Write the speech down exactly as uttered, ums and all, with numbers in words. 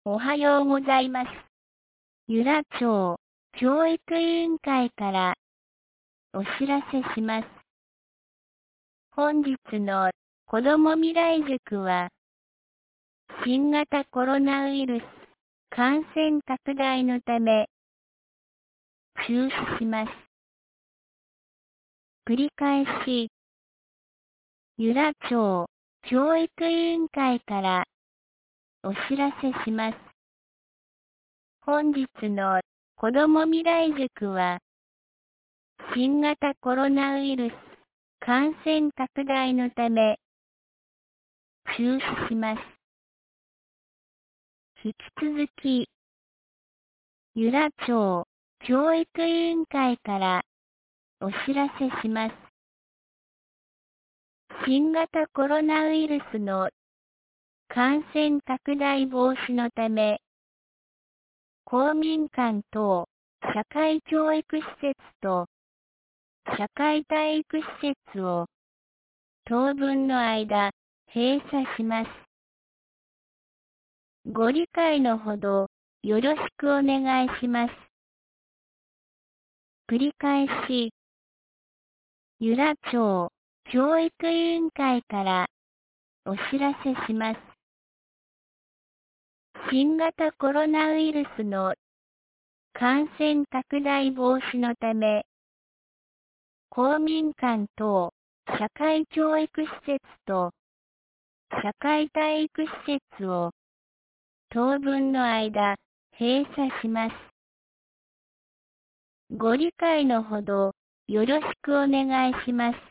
おはようございます。由良町教育委員会からお知らせします。本日の子ども未来塾は、新型コロナウイルス感染拡大のため、中止します。繰り返し、由良町教育委員会からお知らせします。本日の子ども未来塾は、新型コロナウイルス感染拡大のため、中止します。引き続き、由良町教育委員会からお知らせします。新型コロナウイルスの感染拡大防止のため、公民館等社会教育施設と社会体育施設を当分の間閉鎖します。ご理解のほどよろしくお願いします。繰り返し、由良町教育委員会からお知らせします。新型コロナウイルスの感染拡大防止のため、公民館等社会教育施設と社会体育施設を当分の間閉鎖します。ご理解のほどよろしくお願いします。